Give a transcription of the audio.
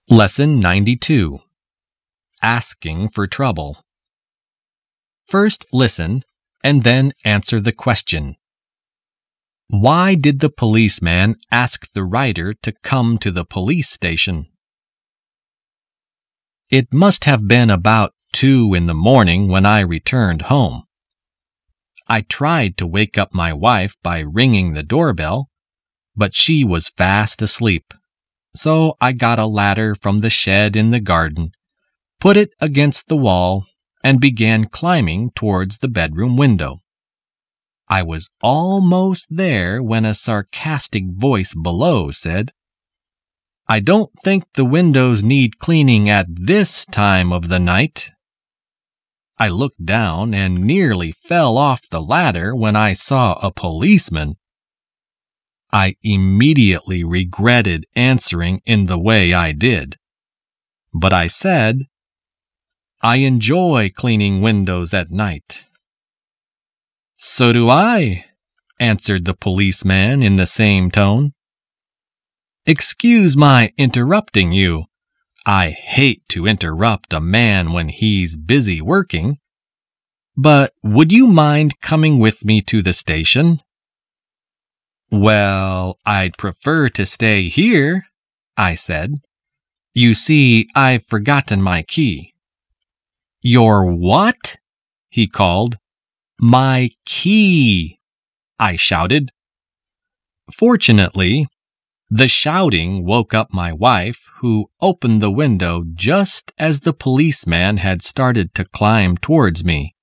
Lesson 92. Asking for trouble. First listen, and then answer the question. Why did the policeman ask the writer to come to the police station? It must have been about 2 in the morning when I returned home. I tried to wake up my wife by ringing the doorbell, but she was fast asleep. So I got a ladder from the shed in the garden, put it against the wall, and began climbing towards the bedroom window. I was almost there when a sarcastic voice below said, "I don't think the windows need cleaning at this time of the night." I looked down and nearly fell off the ladder when I saw a policeman. I immediately regretted answering in the way I did. But I said, "I enjoy cleaning windows at night." "So do I," answered the policeman in the same tone. "Excuse my interrupting you. I hate to interrupt a man when he's busy working. But would you mind coming with me to the station?" "Well, I'd prefer to stay here," I said. "You see, I've forgotten my key." "Your what?" he called. "My key," I shouted. Fortunately, the shouting woke up my wife, who opened the window just as the policeman had started to climb towards me.